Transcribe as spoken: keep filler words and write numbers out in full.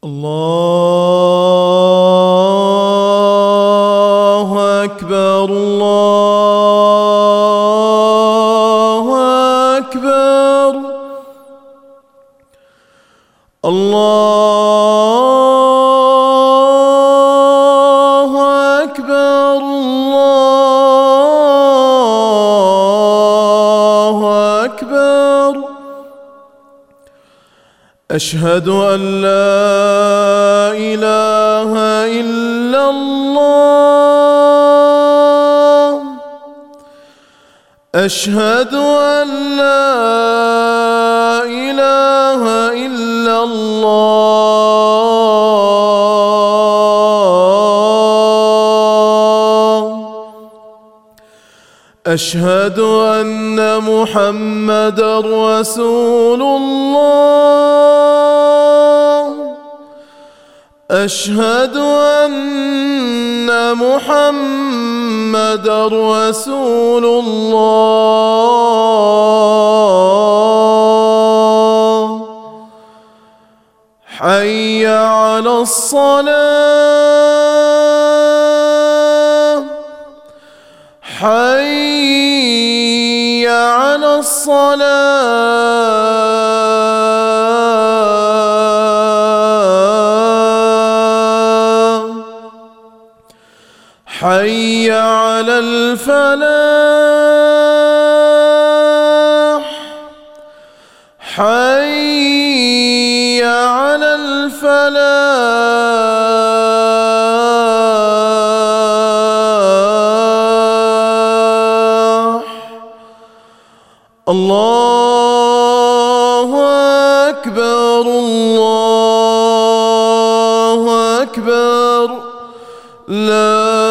الله أكبر الله أكبر الله أكبر الله أكبر. أشهد أن لا إله إلا الله أشهد أن لا إله إلا الله أشهد أن محمدًا رسول الله أشهد أن محمدًا رسول الله. حي على الصلاة حي على الصلاة حي على الفلاح حي على الفلاح. الله أكبر الله أكبر. لا